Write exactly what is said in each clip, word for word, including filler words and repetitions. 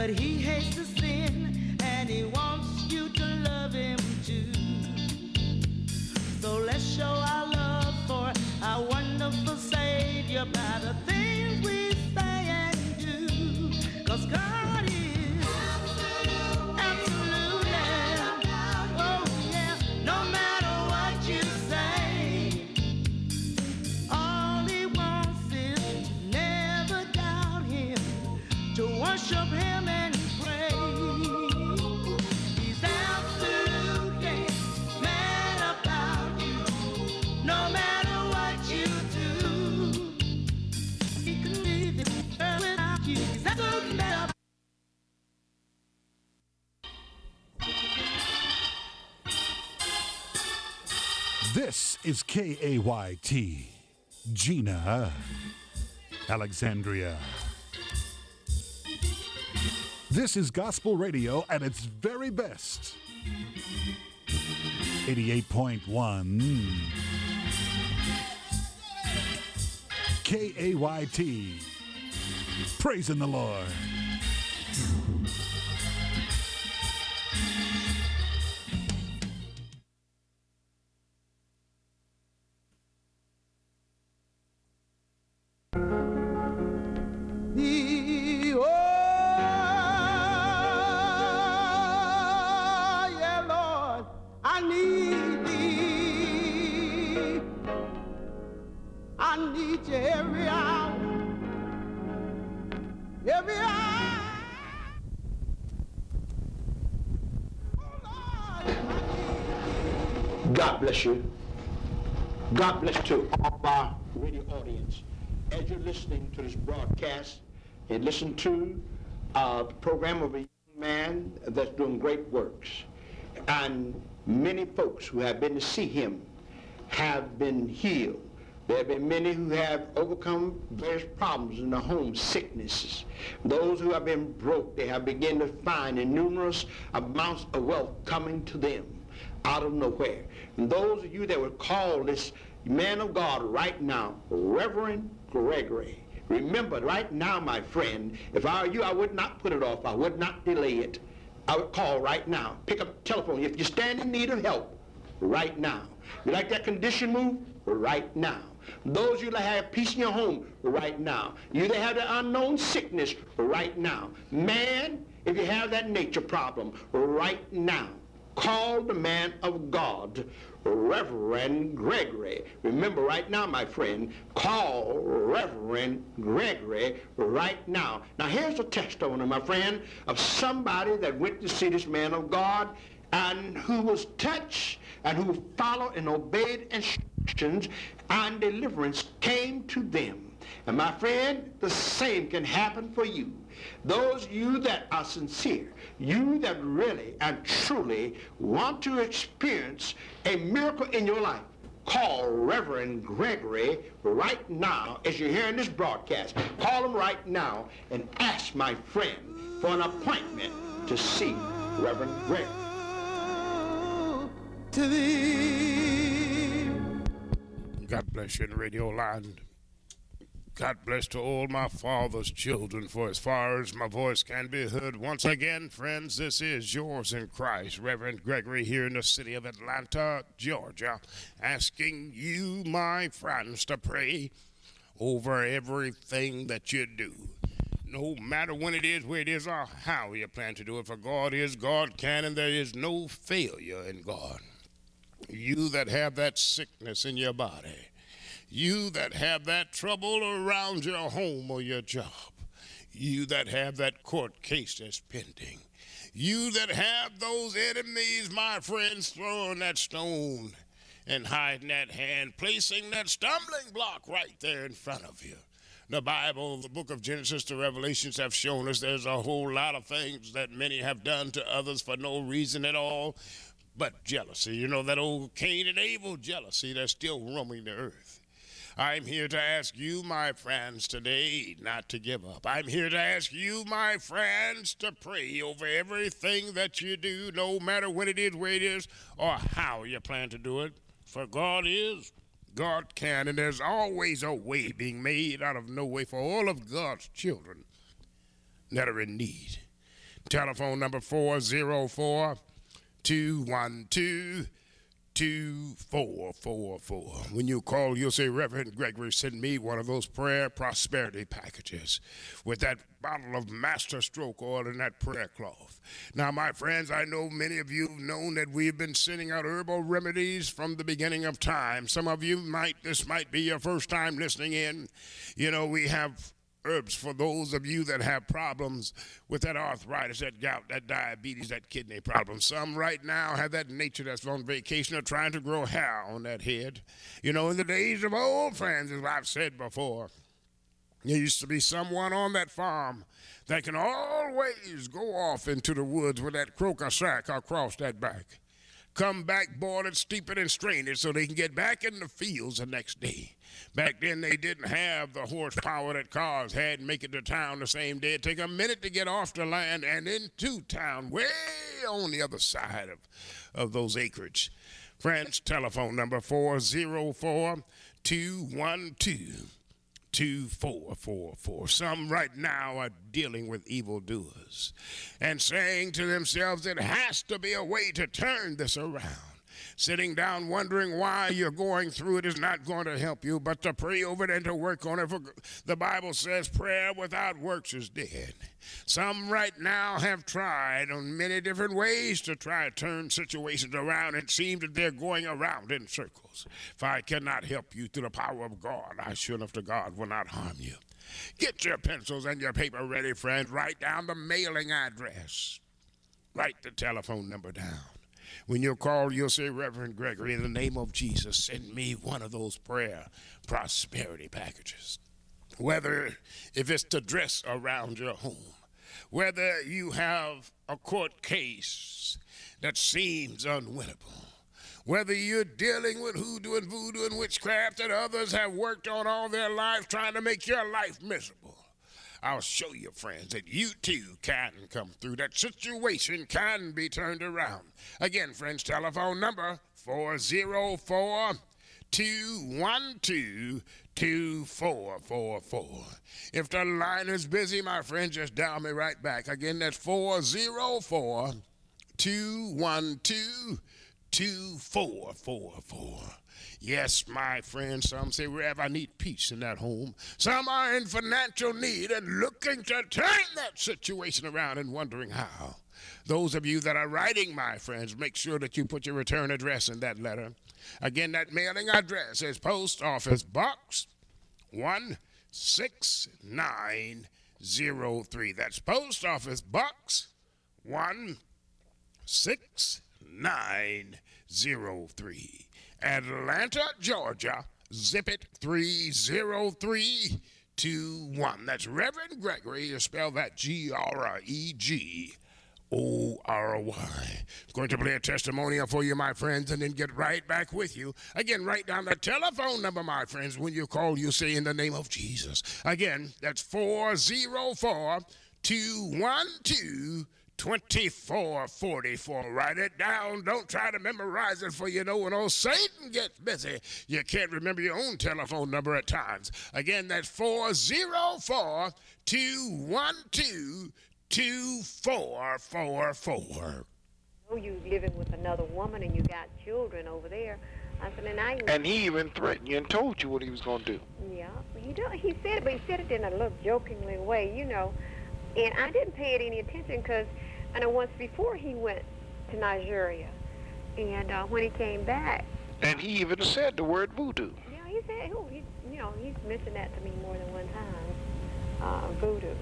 but he hates the sin and he wants you to love him too. So let's show our love for our wonderful Savior by the things we say and do. 'Cause God is absolutely, oh yeah, no matter what you say, all he wants is never doubt him, to worship him and pray. He's absolutely mad about you, no matter what you do. He can leave this world without you. He's absolutely mad about This is K A Y T, Gina, Alexandria. This is gospel radio at its very best. eighty-eight point one K A Y T, praising the Lord. thee, oh yeah, Lord, I need thee. I need you every hour, every hour. Oh Lord, God bless you. God bless to all our radio audience. As you're listening to this broadcast, and listen to uh, the program of a young man that's doing great works. And many folks who have been to see him have been healed. There have been many who have overcome various problems in their home, sicknesses. Those who have been broke, they have begun to find numerous amounts of wealth coming to them out of nowhere. And those of you that would call this man of God right now, Reverend Gregory, remember right now, my friend, if I were you, I would not put it off. I would not delay it. I would call right now. Pick up the telephone. If you stand in need of help, right now. You like that condition move? Right now. Those of you that have peace in your home, right now. You that have the unknown sickness, right now. Man, if you have that nature problem, right now. Call the man of God, Reverend Gregory. Remember right now, my friend, call Reverend Gregory right now. Now here's a testimony, my friend, of somebody that went to see this man of God and who was touched and who followed and obeyed instructions, and deliverance came to them. And my friend, the same can happen for you. Those of you that are sincere, you that really and truly want to experience a miracle in your life, call Reverend Gregory right now as you're hearing this broadcast. Call him right now and ask my friend for an appointment to see Reverend Gregory. to thee. God bless you in radio land. God bless to all my father's children, for as far as my voice can be heard. Once again, friends, this is yours in Christ, Reverend Gregory, here in the city of Atlanta, Georgia, asking you, my friends, to pray over everything that you do. No matter when it is, where it is, or how you plan to do it, for God is, God can, and there is no failure in God. You that have that sickness in your body, you that have that trouble around your home or your job, you that have that court case that's pending, you that have those enemies, my friends, throwing that stone and hiding that hand, placing that stumbling block right there in front of you. The Bible, the book of Genesis to Revelations have shown us there's a whole lot of things that many have done to others for no reason at all but jealousy. You know, that old Cain and Abel jealousy that's still roaming the earth. I'm here to ask you, my friends, today not to give up. I'm here to ask you, my friends, to pray over everything that you do, no matter when it is, where it is, or how you plan to do it. For God is, God can, and there's always a way being made out of no way for all of God's children that are in need. Telephone number four oh four, two one two, two four four four. When you call, you'll say, Reverend Gregory, send me one of those prayer prosperity packages with that bottle of Master Stroke oil and that prayer cloth. Now, my friends, I know many of you have known that we've been sending out herbal remedies from the beginning of time. Some of you might, this might be your first time listening in. You know, we have herbs for those of you that have problems with that arthritis, that gout, that diabetes, that kidney problem. Some right now have that nature that's on vacation or trying to grow hair on that head. You know, in the days of old, friends, as I've said before, there used to be someone on that farm that can always go off into the woods with that croaker sack across that back. Come back, boil it, steep it, and strain it so they can get back in the fields the next day. Back then, they didn't have the horsepower that cars had and make it to town the same day. It'd take a minute to get off the land and into town, way on the other side of, of those acreage. Friends, telephone number four oh four, two one two, two four four four. Some right now are dealing with evildoers and saying to themselves, it has to be a way to turn this around. Sitting down wondering why you're going through it is not going to help you, but to pray over it and to work on it. For the Bible says prayer without works is dead. Some right now have tried on many different ways to try to turn situations around and seem that they're going around in circles. If I cannot help you through the power of God, I sure enough to God will not harm you. Get your pencils and your paper ready, friends. Write down the mailing address. Write the telephone number down. When you call, you'll say, Reverend Gregory, in the name of Jesus, send me one of those prayer prosperity packages. Whether if it's to dress around your home, whether you have a court case that seems unwinnable, whether you're dealing with hoodoo and voodoo and witchcraft that others have worked on all their lives trying to make your life miserable, I'll show you, friends, that you too can come through. That situation can be turned around. Again, friends, telephone number four oh four, two one two, two four four four. If the line is busy, my friend, just dial me right back. Again, that's four oh four, two one two, two four four four. Yes, my friend, some say, Rev, I need peace in that home. Some are in financial need and looking to turn that situation around and wondering how. Those of you that are writing, my friends, make sure that you put your return address in that letter. Again, that mailing address is Post Office Box one six nine zero three. That's Post Office Box one six nine zero three. Atlanta, Georgia, zip it three zero three two one. That's Reverend Gregory. You spell that G R E G O R Y. I'm going to play a testimonial for you, my friends, and then get right back with you. Again, write down the telephone number, my friends. When you call, you say, in the name of Jesus. Again, that's four oh four, two one two, twenty-four forty-four. Write it down. Don't try to memorize it, for you know when old Satan gets busy, you can't remember your own telephone number at times. Again, that's four oh four, two one two, two four four four. Oh, you living with another woman and you got children over there. I said, and I. And he even threatened you and told you what he was going to do. Yeah, he do, he said it, but he said it in a little jokingly way, you know. And I didn't pay it any attention because I know once before he went to Nigeria, and uh, when he came back. And he even said the word voodoo. Yeah, he said, oh, he, you know, he's mentioned that to me more than one time, uh, voodoo.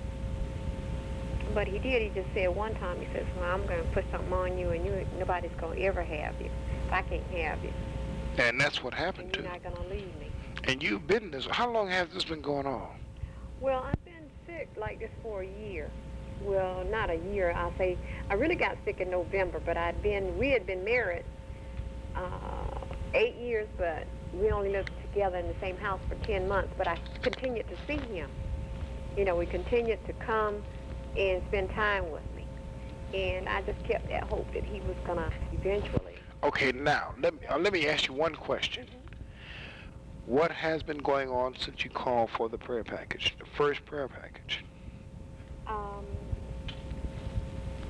But he did. He just said one time, he says, well, I'm going to put something on you, and you nobody's going to ever have you. I can't have you. And that's what happened and to you're not going to leave me. And you've been this. How long has this been going on? Well, I've been sick like this for a year. Well, not a year. I'll say I really got sick in November, but I'd been we had been married uh, eight years, but we only lived together in the same house for ten months. But I continued to see him. You know, we continued to come and spend time with me, and I just kept that hope that he was gonna eventually. Okay, now let me uh, let me ask you one question. Mm-hmm. What has been going on since you called for the prayer package, the first prayer package? Um,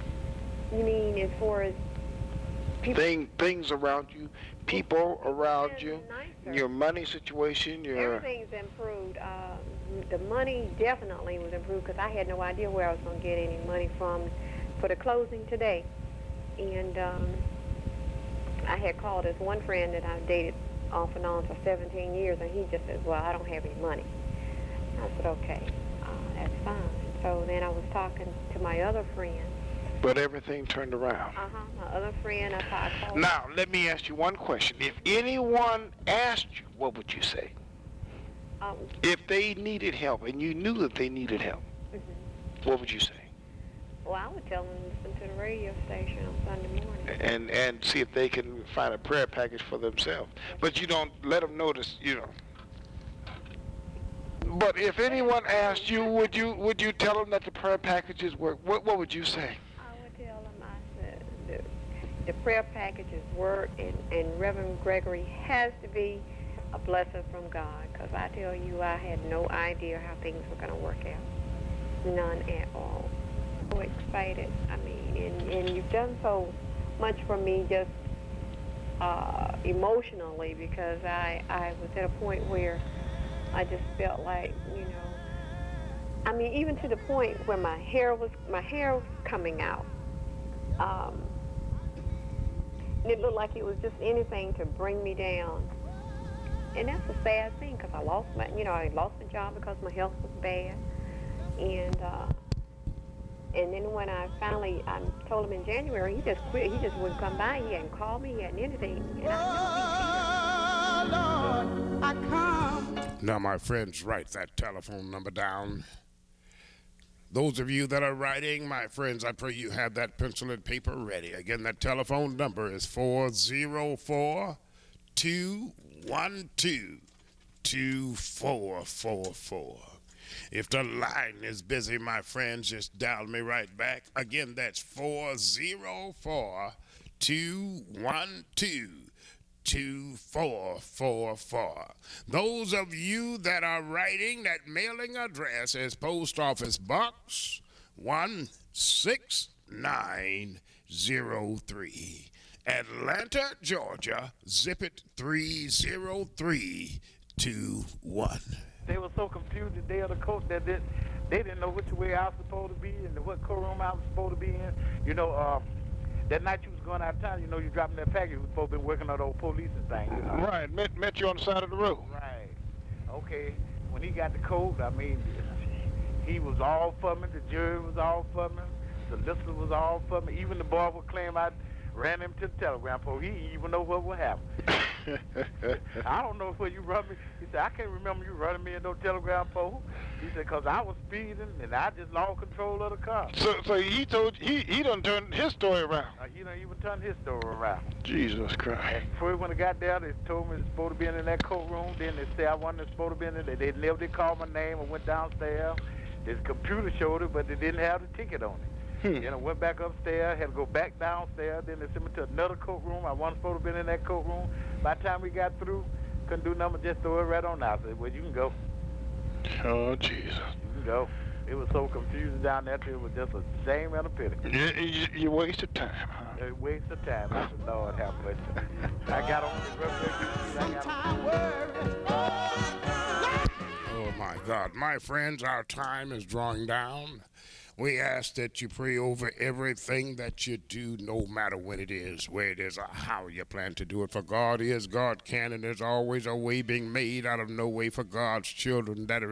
You mean as far as people? Thing, things around you, people around It's you, nicer. your money situation, your... Everything's improved. Uh, the money definitely was improved because I had no idea where I was going to get any money from for the closing today. And um, I had called this one friend that I dated off and on for seventeen years, and he just says, well, I don't have any money. I said, okay, uh, that's fine. So then I was talking to my other friend. But everything turned around. Uh-huh, my other friend, I, I called. Now, let me ask you one question. If anyone asked you, what would you say? Um, If they needed help and you knew that they needed help, mhm. what would you say? Well, I would tell them to listen to the radio station on Sunday morning. And and see if they can find a prayer package for themselves. But you don't let them notice, you know. But if anyone asked you, would you would you tell them that the prayer packages work? What what would you say? I would tell them, I said, the, the prayer packages work, and, and Reverend Gregory has to be a blessing from God, because I tell you, I had no idea how things were going to work out. None at all. So excited. I mean, and, and you've done so much for me just uh, emotionally, because I, I was at a point where I just felt like, you know, I mean, even to the point where my hair was, my hair was coming out. Um, it looked like it was just anything to bring me down. And that's a sad thing, because I lost my, you know, I lost my job because my health was bad. And, uh, and then when I finally, I told him in January, he just quit. He just wouldn't come by. He hadn't called me. He hadn't anything. And I know he's here. Lord, I come. Now, my friends, write that telephone number down. Those of you that are writing, my friends, I pray you have that pencil and paper ready. Again, that telephone number is four oh four, two one two, two four four four. If the line is busy, my friends, just dial me right back. Again, that's four oh four, two one two, two four four four. Those of you that are writing, that mailing address is Post Office Box one six nine oh three, Atlanta, Georgia, zip it three oh three two one. They were so confused the day of the court that they, they didn't know which way I was supposed to be and what courtroom I was supposed to be in. You know, uh, that night you was going out of town, you know, you dropping that package, you was supposed to be working on the old police and things. You know? Right, met, met you on the side of the road. Right. Okay. When he got the coat, I mean, he was all for me. The jury was all for me. The listener was all for me. Even the boy would claim I ran him to the telegram pole. He didn't even know what would happen. I don't know where you run me. He said, I can't remember you running me in no telegram pole. He said, because I was speeding and I just lost control of the car. So so he told he he done turned his story around. Uh, he done even turned his story around. Jesus Christ. And before when I got there, they told me it's supposed to be in that courtroom. Then they said I wasn't supposed to be in it. They never did call my name. I went downstairs. This computer showed it, but they didn't have the ticket on it. Hmm. Then I went back upstairs, had to go back downstairs. Then they sent me to another courtroom. I wasn't supposed to be in that courtroom. By the time we got through, couldn't do nothing, just throw it right on out. I said, well, you can go. Oh, Jesus. You can go. It was so confusing down there, it was just a shame and a pity. You, you, you wasted time, huh? A waste of time. I said, Lord, have mercy. I got on the road. Oh, my God. My friends, our time is drawing down. We ask that you pray over everything that you do, no matter when it is, where it is, or how you plan to do it. For God is, God can, and there's always a way being made out of no way for God's children that are